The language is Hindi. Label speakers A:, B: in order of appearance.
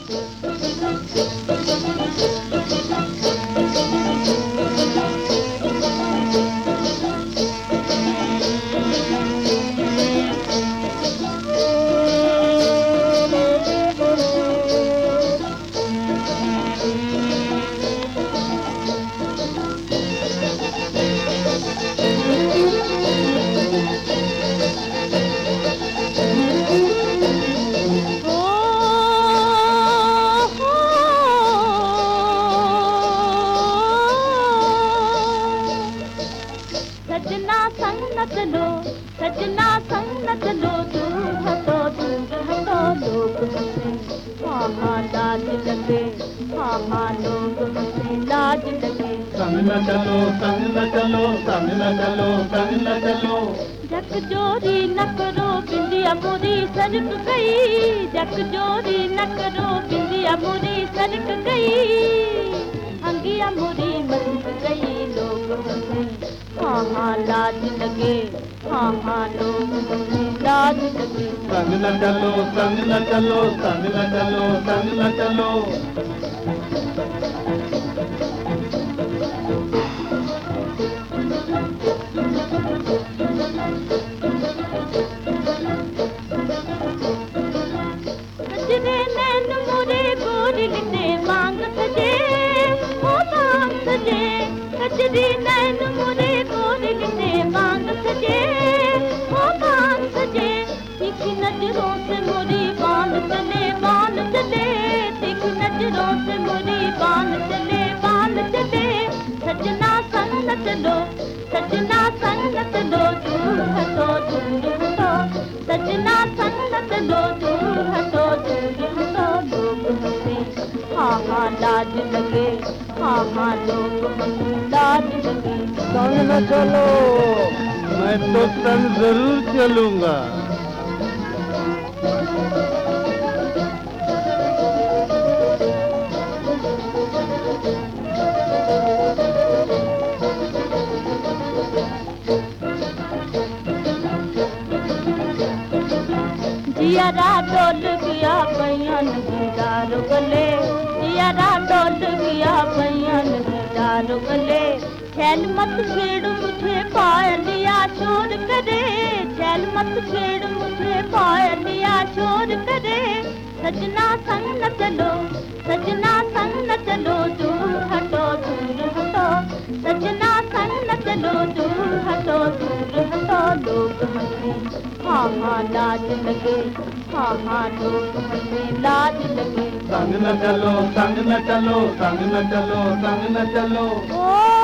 A: सजना संग न चलो, सजना संग न चलो, दूर हटो लोग हंसे, हाँ हाँ लाज लगे, हाँ हाँ लोग हंसे लाज लगे।
B: संग न चलो, संग न चलो, संग न चलो, संग न चलो।
A: जक जोरी न करो बिंदिया मोरी सरक गई, जक जोरी न करो बिंदिया मोरी सरक गई, अंगिया मोरी मसक गई लोग हंसे, हाँ हाँ लाज लगे, हाँ हाँ लोग हंसे लाज लगे।
B: संग न चलो, संग न चलो, संग न चलो, संग न चलो।
A: सजने नैन मोरे गोरिल ने मांग सजे, ओ मांग सजे, सजरी नैन मोरे गोरिल ने मांग सजे, ओ मांग सजे, तीखी नजरों से मोरी बांध चले, बांध चले, तीखी नजरों से मोरी बांध चले, बांध चले। सजना संग न चलो, सजना संग न चलो, दूर हटो सजना संग न चलो, दूर हटो लोग हंसे, हाँ हाँ लाज लगे, हाँ हाँ लोग हंसे लाज लगे।
B: संग न चलो, मैं तो संग जरूर चलूंगा।
A: जियारा डोल गया बयान दीदार गले, जियारा डोल गया बयान दीदार गले, छैल मत छेड़ मुझे पायलिया शोर करे, छैल मत छेड़ मुझे पायलिया शोर करे। सजना संग न चलो, सजना संग न चलो, दूर हटो सजना संग न चलो, दूर हटो लोग हंसे, हाँ हाँ लाज लगे, हाँ हाँ लोग हंसे लाज लगे।
B: संग न चलो, संग न चलो, संग न चलो, संग न चलो।
A: ओ